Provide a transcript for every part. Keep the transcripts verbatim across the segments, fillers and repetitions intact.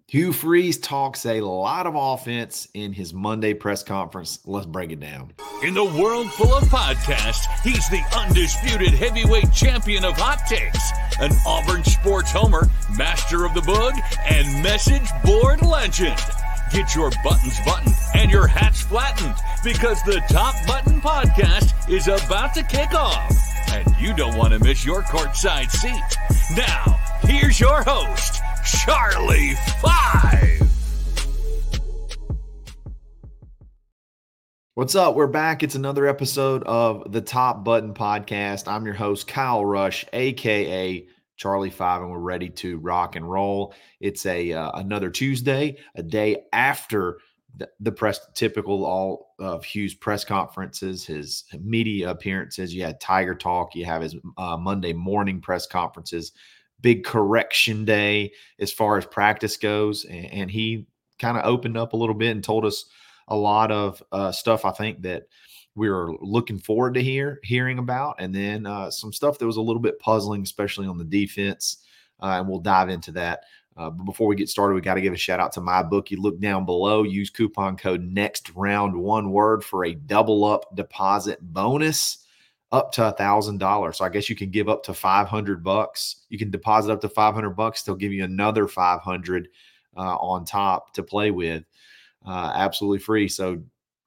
Hugh Freeze talks a lot of offense in his Monday press conference. Let's break it down. In the world full of podcasts, he's the undisputed heavyweight champion of hot takes, an Auburn sports homer, master of the boog, and message board legend. Get your buttons buttoned and your hats flattened because the Top Button Podcast is about to kick off. And you don't want to miss your courtside seat. Now, here's your host, Charlie Five. What's up? We're back. It's another episode of the Top Button Podcast. I'm your host, Kyle Rush, a k a. Charlie Five, and we're ready to rock and roll. It's a uh, another Tuesday, a day after the, the press, typical all of Hugh's press conferences, his media appearances. You had Tiger Talk. You have his uh, Monday morning press conferences. Big correction day as far as practice goes, and, and he kind of opened up a little bit and told us a lot of uh, stuff. I think that we were looking forward to hear hearing about, and then uh, some stuff that was a little bit puzzling, especially on the defense, uh, and we'll dive into that. Uh, but before we get started, we got to give a shout out to MyBookie. Look down below. Use coupon code next round one word for a double up deposit bonus up to a thousand dollars. So I guess you can give up to five hundred bucks. You can deposit up to five hundred bucks. They'll give you another five hundred uh, on top to play with, uh, absolutely free. So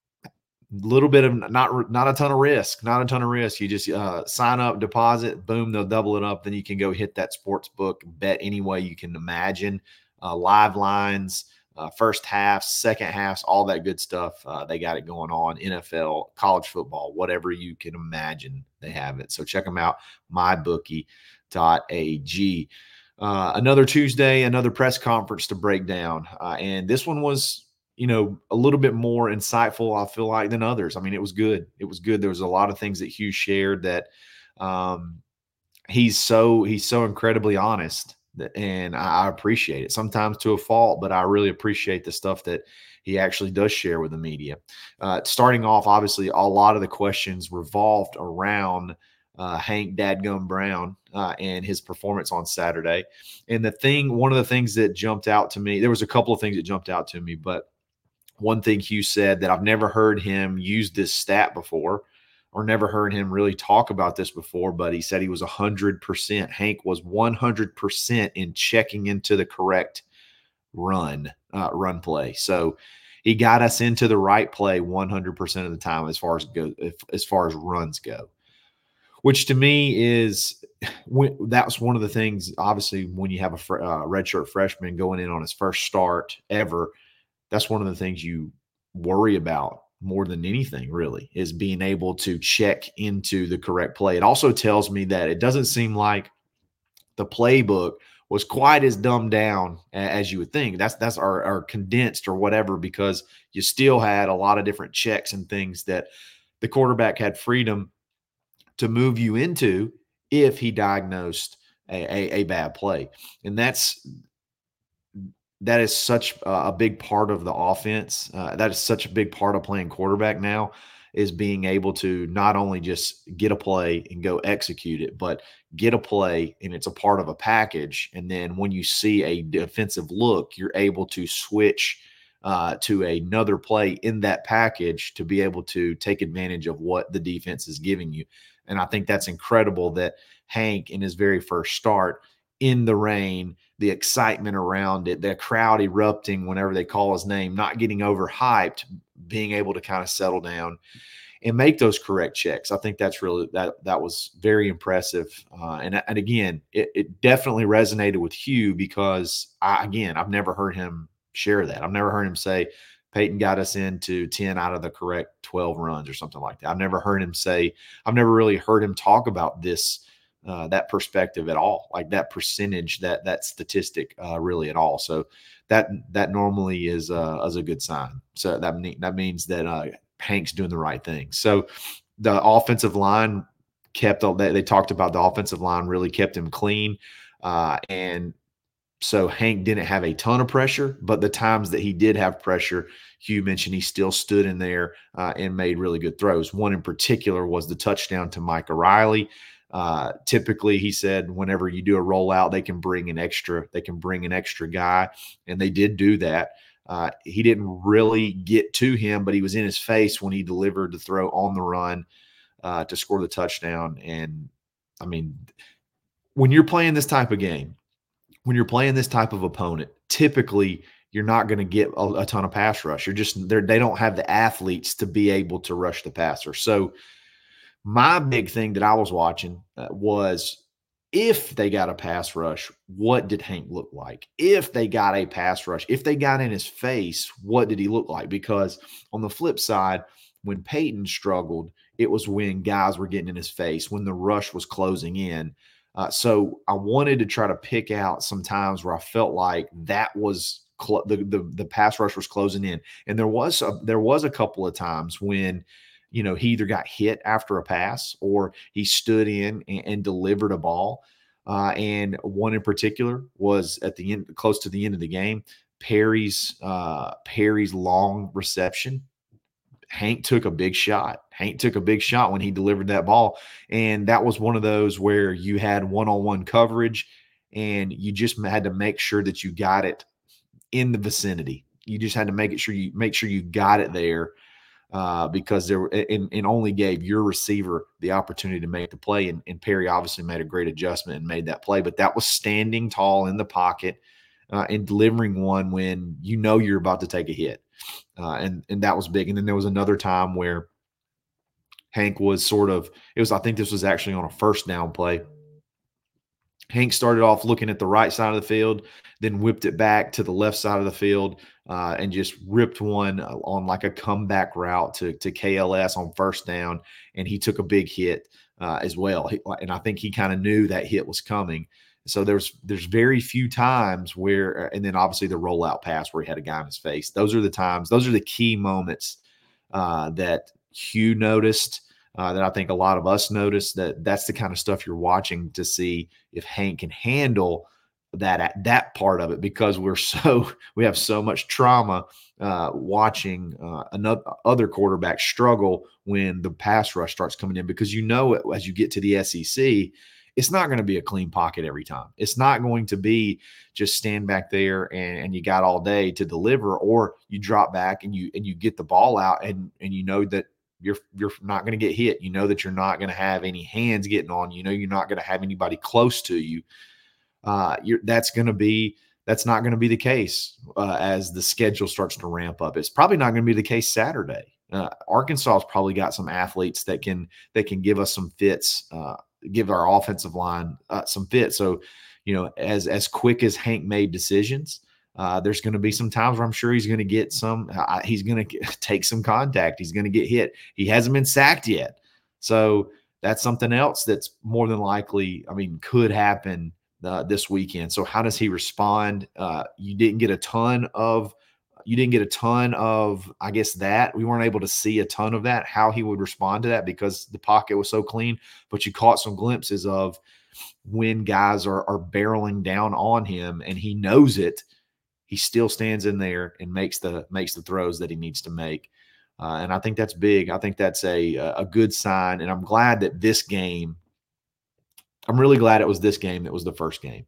little bit of not not a ton of risk, not a ton of risk. You just uh, sign up, deposit, boom, they'll double it up. Then you can go hit that sports book, bet any way you can imagine, uh, live lines, uh, first halves, second halves, all that good stuff. Uh, they got it going on. N F L, college football, whatever you can imagine, they have it. So check them out, my bookie dot a g. Uh, another Tuesday, another press conference to break down, uh, and this one was, you know, a little bit more insightful, I feel like, than others. I mean, it was good. It was good. There was a lot of things that Hugh shared that um, he's so he's so incredibly honest, that, and I, I appreciate it. Sometimes to a fault, but I really appreciate the stuff that he actually does share with the media. Uh, starting off, obviously, a lot of the questions revolved around uh, Hank Dadgum Brown uh, and his performance on Saturday. And the thing, one of the things that jumped out to me, there was a couple of things that jumped out to me, but one thing Hugh said that I've never heard him use this stat before, or never heard him really talk about this before, but he said he was one hundred percent. Hank was one hundred percent in checking into the correct run, uh, run play. So he got us into the right play one hundred percent of the time as far as go, as far as runs go, which to me is – that's one of the things, obviously, when you have a fr- uh, redshirt freshman going in on his first start ever – that's one of the things you worry about more than anything, really, is being able to check into the correct play. It also tells me that it doesn't seem like the playbook was quite as dumbed down as you would think. That's that's our, our condensed or whatever, because you still had a lot of different checks and things that the quarterback had freedom to move you into if he diagnosed a, a, a bad play. And that's – that is such a big part of the offense. Uh, that is such a big part of playing quarterback now, is being able to not only just get a play and go execute it, but get a play and it's a part of a package. And then when you see a defensive look, you're able to switch uh, to another play in that package to be able to take advantage of what the defense is giving you. And I think that's incredible that Hank, in his very first start, in the rain, the excitement around it, the crowd erupting whenever they call his name, not getting overhyped, being able to kind of settle down and make those correct checks. I think that's really, that that was very impressive. Uh, and, and again, it, it definitely resonated with Hugh because, I, again, I've never heard him share that. I've never heard him say, Peyton got us into ten out of the correct twelve runs or something like that. I've never heard him say, I've never really heard him talk about this Uh, that perspective at all, like that percentage, that that statistic, uh, really at all. So that that normally is uh, is a good sign. So that that means that uh, Hank's doing the right thing. So the offensive line kept. They, they talked about the offensive line really kept him clean, uh, and so Hank didn't have a ton of pressure. But the times that he did have pressure, Hugh mentioned he still stood in there uh, and made really good throws. One in particular was the touchdown to Micah Riley. Uh, typically, he said, whenever you do a rollout, they can bring an extra, they can bring an extra guy, and they did do that. Uh, he didn't really get to him, but he was in his face when he delivered the throw on the run uh, to score the touchdown. And I mean, when you're playing this type of game, when you're playing this type of opponent, typically you're not going to get a, a ton of pass rush. You're just they they don't have the athletes to be able to rush the passer. So my big thing that I was watching uh, was if they got a pass rush, what did Hank look like? If they got a pass rush, if they got in his face, what did he look like? Because on the flip side, when Peyton struggled, it was when guys were getting in his face, when the rush was closing in. Uh, so I wanted to try to pick out some times where I felt like that was cl- the, the the pass rush was closing in, and there was a, there was a couple of times when, you know, he either got hit after a pass or he stood in and, and delivered a ball. Uh, and one in particular was at the end, close to the end of the game, Perry's uh, Perry's long reception. Hank took a big shot. Hank took a big shot when he delivered that ball. And that was one of those where you had one-on-one coverage and you just had to make sure that you got it in the vicinity. You just had to make it sure you make sure you got it there uh, because there and, and only gave your receiver the opportunity to make the play. And, and Perry obviously made a great adjustment and made that play. But that was standing tall in the pocket uh, and delivering one when you know you're about to take a hit. Uh, and and that was big. And then there was another time where Hank was sort of – it was – I think this was actually on a first down play. Hank started off looking at the right side of the field, then whipped it back to the left side of the field uh, and just ripped one on like a comeback route to, to K L S on first down, and he took a big hit uh, as well. He, and I think he kind of knew that hit was coming. So there's there's very few times where, and then obviously the rollout pass where he had a guy in his face. Those are the times, those are the key moments uh, that Hugh noticed, uh, that I think a lot of us noticed. That that's the kind of stuff you're watching to see if Hank can handle that that part of it, because we're so we have so much trauma uh, watching uh, another other quarterback struggle when the pass rush starts coming in, because you know as you get to the S E C. It's not going to be a clean pocket every time. It's not going to be just stand back there and, and you got all day to deliver, or you drop back and you and you get the ball out and and you know that you're you're not going to get hit. You know that you're not going to have any hands getting on you. You know you're not going to have anybody close to you. Uh, you're, that's going to be that's not going to be the case uh, as the schedule starts to ramp up. It's probably not going to be the case Saturday. Uh, Arkansas has probably got some athletes that can that can give us some fits. Uh, give our offensive line uh, some fit. So, you know, as as quick as Hank made decisions, uh, there's going to be some times where I'm sure he's going to get some, uh, he's going to take some contact. He's going to get hit. He hasn't been sacked yet. So that's something else that's more than likely, I mean, could happen uh, this weekend. So how does he respond? Uh, you didn't get a ton of You didn't get a ton of, I guess, that. We weren't able to see a ton of that, how he would respond to that, because the pocket was so clean. But you caught some glimpses of when guys are, are barreling down on him and he knows it, he still stands in there and makes the makes the throws that he needs to make. Uh, and I think that's big. I think that's a, a good sign. And I'm glad that this game, I'm really glad it was this game that was the first game,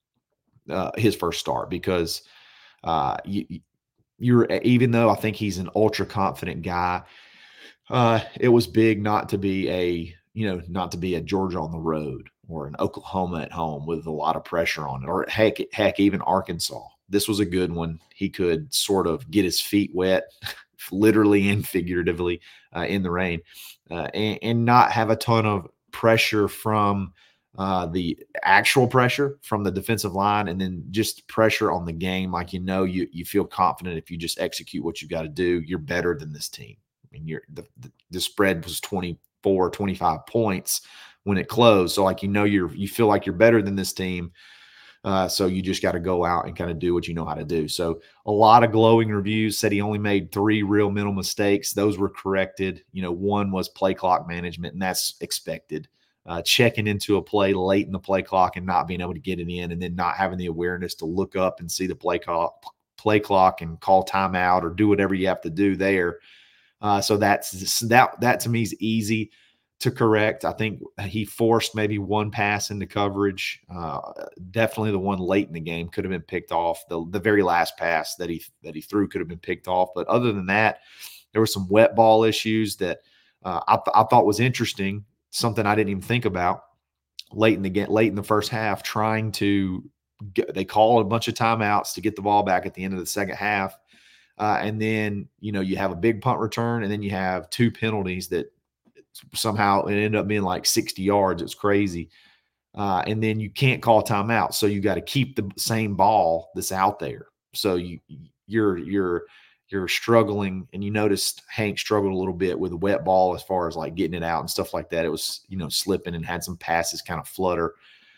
uh, his first start, because uh, you, You're even though I think he's an ultra confident guy, uh, it was big not to be a, you know, not to be a Georgia on the road or an Oklahoma at home with a lot of pressure on it, or heck, heck, even Arkansas. This was a good one. He could sort of get his feet wet, literally and figuratively, uh, in the rain, uh, and, and not have a ton of pressure from uh, the actual pressure from the defensive line, and then just pressure on the game. Like, you know, you, you feel confident if you just execute what you got to do, you're better than this team. I mean, you're the, the, the spread was twenty-four, twenty-five points when it closed. So like, you know, you're, you feel like you're better than this team. Uh, so you just got to go out and kind of do what you know how to do. So a lot of glowing reviews. Said he only made three real mental mistakes. Those were corrected. You know, one was play clock management, and that's expected. Uh, checking into a play late in the play clock and not being able to get it in, and then not having the awareness to look up and see the play clock, play clock and call timeout or do whatever you have to do there. Uh, so that's that. That to me is easy to correct. I think he forced maybe one pass into coverage. Uh, definitely the one late in the game could have been picked off. The, the very last pass that he that he threw could have been picked off. But other than that, there were some wet ball issues that uh, I, th- I thought was interesting, something I didn't even think about late in the game, late in the first half, trying to get, they called a bunch of timeouts to get the ball back at the end of the second half. Uh, and then, you know, you have a big punt return, and then you have two penalties that somehow it ended up being like sixty yards. It's crazy. Uh, and then you can't call timeout. So you got to keep the same ball that's out there. So you, you're, you're, you're struggling, and you noticed Hank struggled a little bit with a wet ball as far as like getting it out and stuff like that. It was, you know, slipping and had some passes kind of flutter.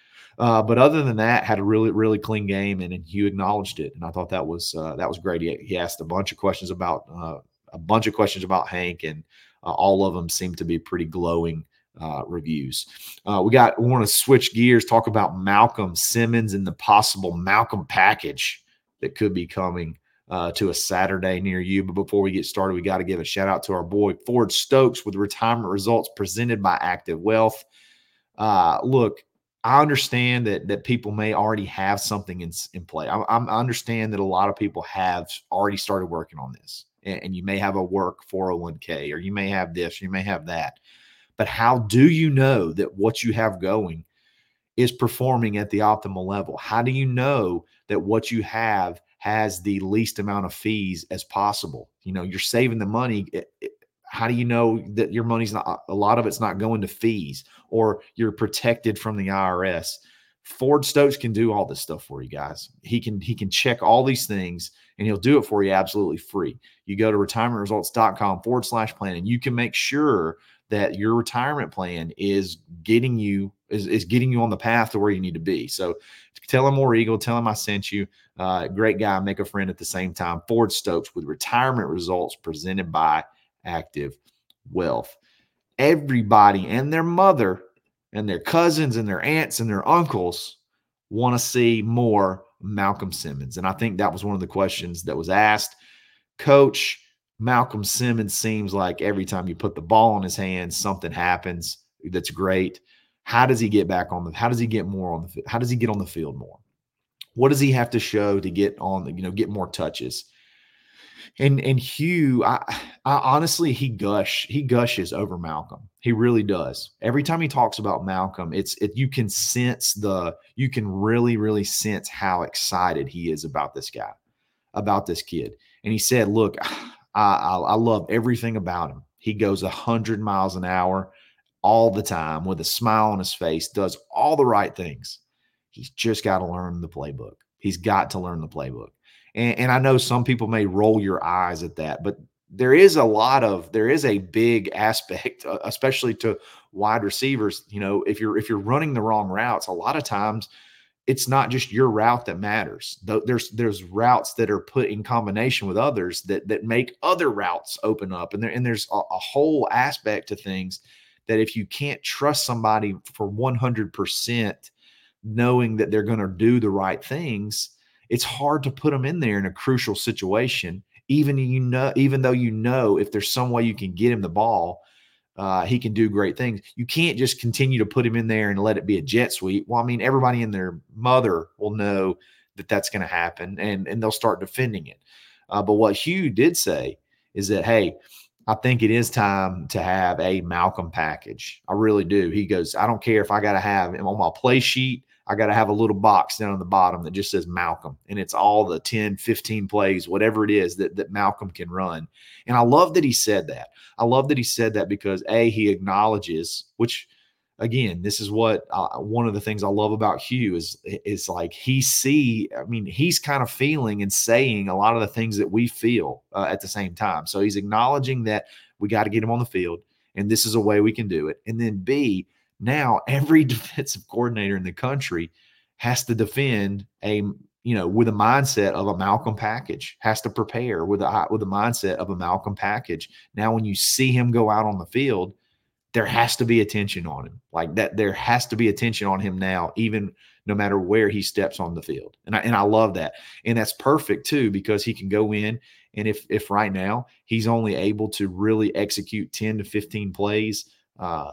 Uh, but other than that, had a really, really clean game, and, and Hugh acknowledged it. And I thought that was, uh, that was great. He, he asked a bunch of questions about, uh, a bunch of questions about Hank, and uh, all of them seemed to be pretty glowing uh, reviews. Uh, we got, we want to switch gears, talk about Malcolm Simmons and the possible Malcolm package that could be coming uh, to a Saturday near you. But before we get started, we got to give a shout out to our boy Ford Stokes with retirement results presented by Active Wealth. Uh, look, I understand that that people may already have something in, in play. I, I understand that a lot of people have already started working on this, and, and you may have a work four oh one k, or you may have this, or you may have that. But how do you know that what you have going is performing at the optimal level? How do you know that what you have has the least amount of fees as possible? You know, you're saving the money. It, it, how do you know that your money's not, a lot of it's not going to fees, or you're protected from the I R S? Ford Stokes can do all this stuff for you guys. He can, he can check all these things, and he'll do it for you absolutely free. You go to retirement results dot com forward slash plan, and you can make sure that your retirement plan is getting you, is, is getting you on the path to where you need to be. So tell him War Eagle, tell him I sent you. Uh, great guy, make a friend at the same time. Ford Stokes with retirement results presented by Active Wealth. Everybody and their mother and their cousins and their aunts and their uncles want to see more Malcolm Simmons. And I think that was one of the questions that was asked. Coach, Malcolm Simmons seems like every time you put the ball in his hands, something happens that's great. How does he get back on the, how does he get more on the, how does he get on the field more? What does he have to show to get on the, you know, get more touches? And and Hugh, I, I honestly, he gush, he gushes over Malcolm. He really does. Every time he talks about Malcolm, it's it, you can sense the, you can really, really sense how excited he is about this guy, about this kid. And he said, look, I, I, I love everything about him. He goes a hundred miles an hour all the time with a smile on his face, does all the right things. He's just got to learn the playbook. He's got to learn the playbook. And, and I know some people may roll your eyes at that, but there is a lot of, there is a big aspect, especially to wide receivers. You know, if you're, if you're running the wrong routes, a lot of times it's not just your route that matters. There's, there's routes that are put in combination with others that, that make other routes open up. And there, and there's a, a whole aspect to things that if you can't trust somebody for one hundred percent knowing that they're going to do the right things, it's hard to put them in there in a crucial situation. Even, you know, even though, you know, if there's some way you can get him the ball, uh, he can do great things. You can't just continue to put him in there and let it be a jet sweep. Well, I mean, everybody and their mother will know that that's going to happen, and, and they'll start defending it. Uh, but what Hugh did say is that, hey, I think it is time to have a Malcolm package. I really do. He goes, I don't care if I got to have him on my play sheet. I got to have a little box down on the bottom that just says Malcolm, and it's all the ten, fifteen plays, whatever it is that, that Malcolm can run. And I love that he said that. I love that he said that because, A, he acknowledges, which, again, this is what uh, one of the things I love about Hugh is, is like he see, I mean, he's kind of feeling and saying a lot of the things that we feel uh, at the same time. So he's acknowledging that we got to get him on the field, and this is a way we can do it. And then B, now every defensive coordinator in the country has to defend a, you know, with a mindset of a Malcolm package, has to prepare with a, with a mindset of a Malcolm package. Now, when you see him go out on the field, there has to be attention on him like that. There has to be attention on him now, even no matter where he steps on the field. And I, and I love that. And that's perfect too, because he can go in, and if, if right now he's only able to really execute ten to fifteen plays, uh,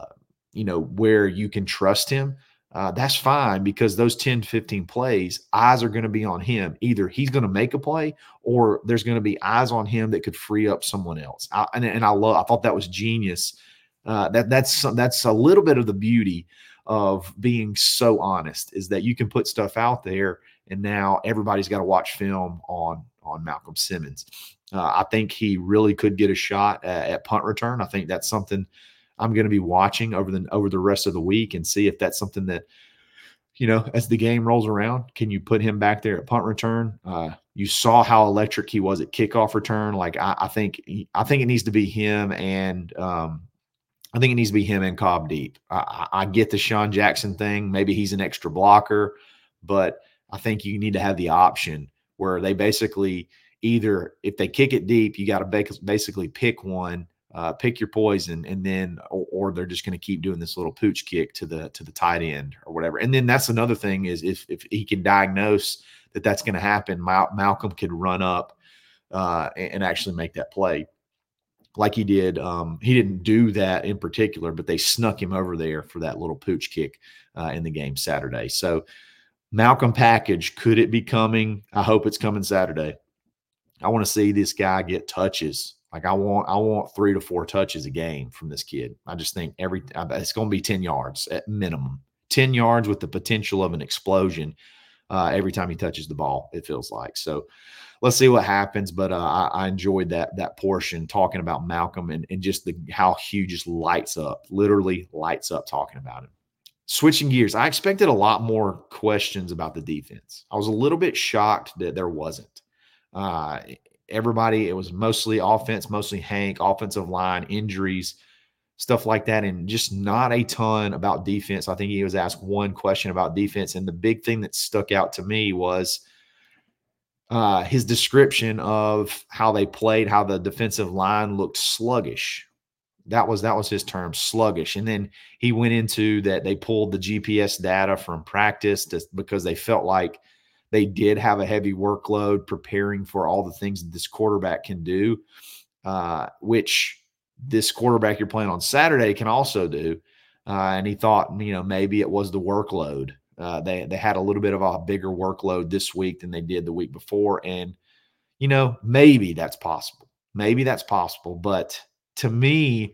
you know, where you can trust him, uh, that's fine, because those ten to fifteen plays, eyes are going to be on him. Either he's going to make a play or there's going to be eyes on him that could free up someone else. I, and, and I love, I thought that was genius. Uh, that that's, that's a little bit of the beauty of being so honest, is that you can put stuff out there and now everybody's got to watch film on, on Malcolm Simmons. Uh, I think he really could get a shot at, at punt return. I think that's something I'm going to be watching over the over the rest of the week and see if that's something that, you know, as the game rolls around, can you put him back there at punt return? Uh, you saw how electric he was at kickoff return. Like I, I think I think it needs to be him, and um, I think it needs to be him and Cobb Deep. I, I get the Sean Jackson thing. Maybe he's an extra blocker, but I think you need to have the option where they basically either, if they kick it deep, you got to basically pick one, uh, pick your poison, and then, or, or they're just going to keep doing this little pooch kick to the to the tight end or whatever. And then that's another thing, is if if he can diagnose that that's going to happen, Mal- Malcolm could run up uh, and, and actually make that play like he did. Um, he didn't do that in particular, but they snuck him over there for that little pooch kick uh, in the game Saturday. So Malcolm package, could it be coming? I hope it's coming Saturday. I want to see this guy get touches. Like I want, I want three to four touches a game from this kid. I just think every, it's going to be ten yards at minimum, ten yards with the potential of an explosion uh, every time he touches the ball, it feels like. So let's see what happens. But uh, I, I enjoyed that, that portion talking about Malcolm and, and just the, how Hugh just lights up, literally lights up talking about him. Switching gears, I expected a lot more questions about the defense. I was a little bit shocked that there wasn't. Uh, everybody, it was mostly offense, mostly Hank, offensive line, injuries, stuff like that, and just not a ton about defense. I think he was asked one question about defense, and the big thing that stuck out to me was uh, his description of how they played, how the defensive line looked sluggish. That was that was his term, sluggish. And then he went into that they pulled the G P S data from practice to, because they felt like they did have a heavy workload preparing for all the things that this quarterback can do, uh, which this quarterback you're playing on Saturday can also do. Uh, and he thought, you know, maybe it was the workload. Uh, they they had a little bit of a bigger workload this week than they did the week before. And, you know, maybe that's possible. Maybe that's possible. But to me,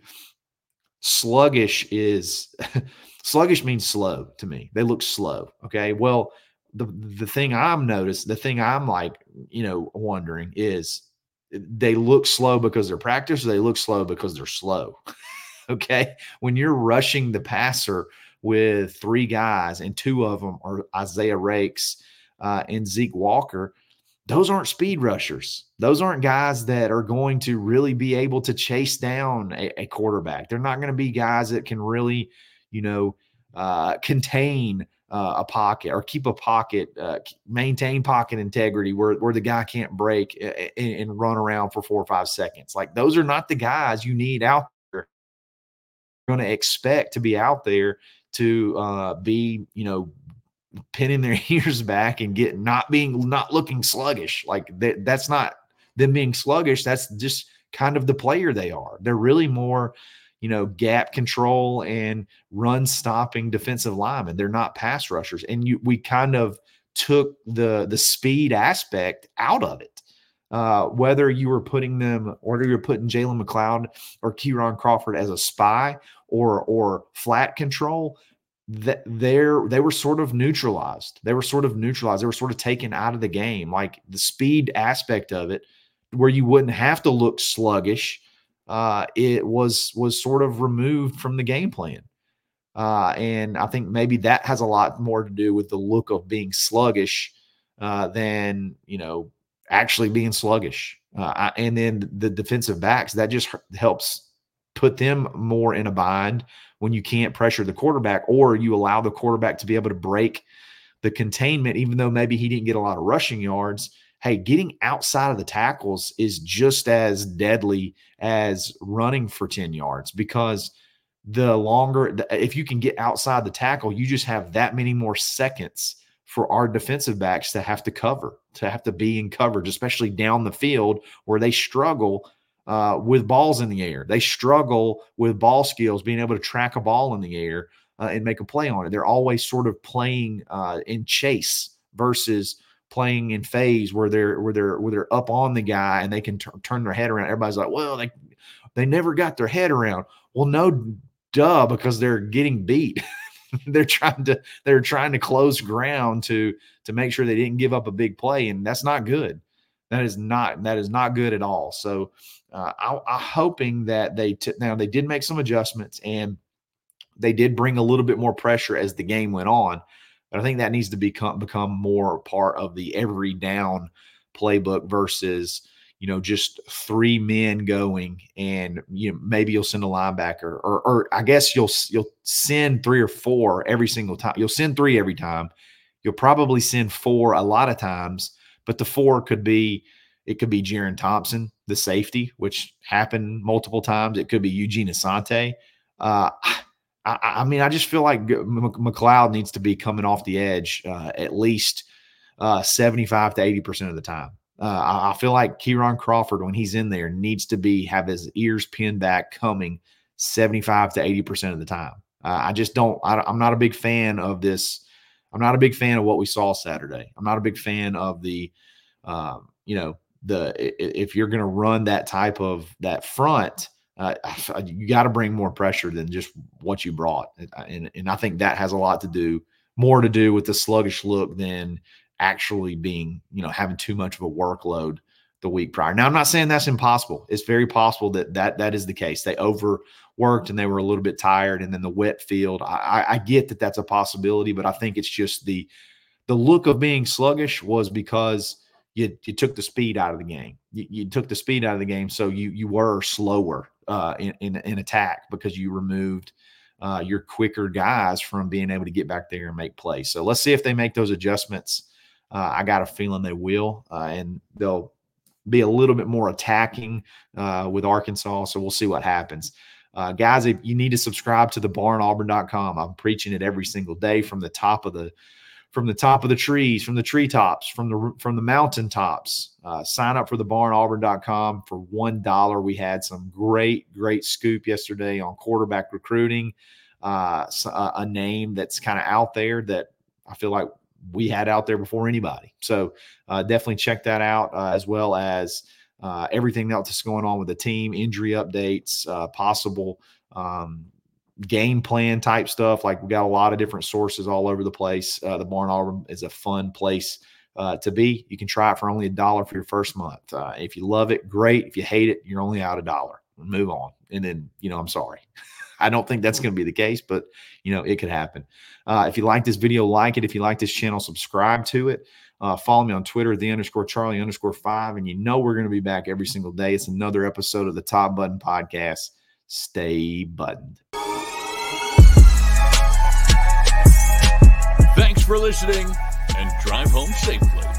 sluggish is sluggish means slow to me. They look slow. Okay. Well, the the thing I'm noticed, the thing I'm like, you know, wondering is, they look slow because they're practice, or they look slow because they're slow. Okay. When you're rushing the passer with three guys and two of them are Isaiah Rakes uh, and Zeke Walker, those aren't speed rushers. Those aren't guys that are going to really be able to chase down a, a quarterback. They're not going to be guys that can really, you know, uh, contain uh, a pocket or keep a pocket, uh, maintain pocket integrity where, where the guy can't break and, and run around for four or five seconds. Like, those are not the guys you need out there. You're going to expect to be out there to uh, be, you know, pinning their ears back and get not being not looking sluggish. Like that, that's not them being sluggish. That's just kind of the player they are. They're really more, you know, gap control and run stopping defensive linemen. They're not pass rushers. And you, we kind of took the the speed aspect out of it. Uh, whether you were putting them, or you're putting Jalen McLeod or Kieron Crawford as a spy or or flat control, that they're they were sort of neutralized. They were sort of neutralized. They were sort of taken out of the game. Like the speed aspect of it, where you wouldn't have to look sluggish, uh, it was was sort of removed from the game plan. Uh, and I think maybe that has a lot more to do with the look of being sluggish uh, than, you know, actually being sluggish. Uh, and then the defensive backs, that just helps put them more in a bind when you can't pressure the quarterback, or you allow the quarterback to be able to break the containment, even though maybe he didn't get a lot of rushing yards. Hey, getting outside of the tackles is just as deadly as running for ten yards, because the longer, if you can get outside the tackle, you just have that many more seconds for our defensive backs to have to cover, to have to be in coverage, especially down the field where they struggle uh, with balls in the air. They struggle with ball skills, being able to track a ball in the air uh, and make a play on it. They're always sort of playing uh, in chase versus playing in phase where they're where they're where they're up on the guy and they can t- turn their head around. Everybody's like, well, they they never got their head around. Well, no, duh, because they're getting beat. they're trying to they're trying to close ground to to make sure they didn't give up a big play, and that's not good. That is not that is not good at all. So uh, I, I'm hoping that they t- now they did make some adjustments and they did bring a little bit more pressure as the game went on. But I think that needs to become become more part of the every down playbook versus, you know, just three men going and, you know, maybe you'll send a linebacker or, or I guess you'll, you'll send three or four every single time. You'll send three every time. You'll probably send four a lot of times, but the four could be, it could be Jaron Thompson, the safety, which happened multiple times. It could be Eugene Asante. Uh, I, I mean, I just feel like McLeod needs to be coming off the edge uh, at least uh, seventy-five to eighty percent of the time. Uh, I, I feel like Kieran Crawford, when he's in there, needs to be have his ears pinned back coming seventy-five to eighty percent of the time. Uh, I just don't I, I'm not a big fan of this. I'm not a big fan of what we saw Saturday. I'm not a big fan of the, um, you know, the if you're going to run that type of that front, Uh, you got to bring more pressure than just what you brought. And, and I think that has a lot to do, more to do with the sluggish look than actually being, you know, having too much of a workload the week prior. Now, I'm not saying that's impossible. It's very possible that that, that is the case. They overworked and they were a little bit tired. And then the wet field, I, I get that that's a possibility, but I think it's just the, the look of being sluggish was because you, you took the speed out of the game. You, you took the speed out of the game. So you, you were slower Uh, in, in in attack because you removed uh, your quicker guys from being able to get back there and make plays. So let's see if they make those adjustments. Uh, I got a feeling they will, uh, and they'll be a little bit more attacking uh, with Arkansas. So we'll see what happens. Uh, guys, if you need to subscribe to the barn auburn dot com, I'm preaching it every single day from the top of the from the top of the trees, from the treetops, from the from the mountaintops. Uh, sign up for the barn auburn dot com for one dollar. We had some great, great scoop yesterday on quarterback recruiting, uh, a name that's kind of out there that I feel like we had out there before anybody. So uh, definitely check that out, uh, as well as uh, everything else that's going on with the team, injury updates, uh, possible um, game plan type stuff. Like we got a lot of different sources all over the place. Uh, the Barn Auburn is a fun place uh, to be. You can try it for only a dollar for your first month. Uh, if you love it, great. If you hate it, you're only out a dollar. Move on. And then, you know, I'm sorry. I don't think that's going to be the case, but you know, it could happen. Uh, if you like this video, like it. If you like this channel, subscribe to it. Uh, follow me on Twitter, the underscore Charlie underscore five. And you know, we're going to be back every single day. It's another episode of the Top Button Podcast. Stay buttoned. Thanks for listening and drive home safely.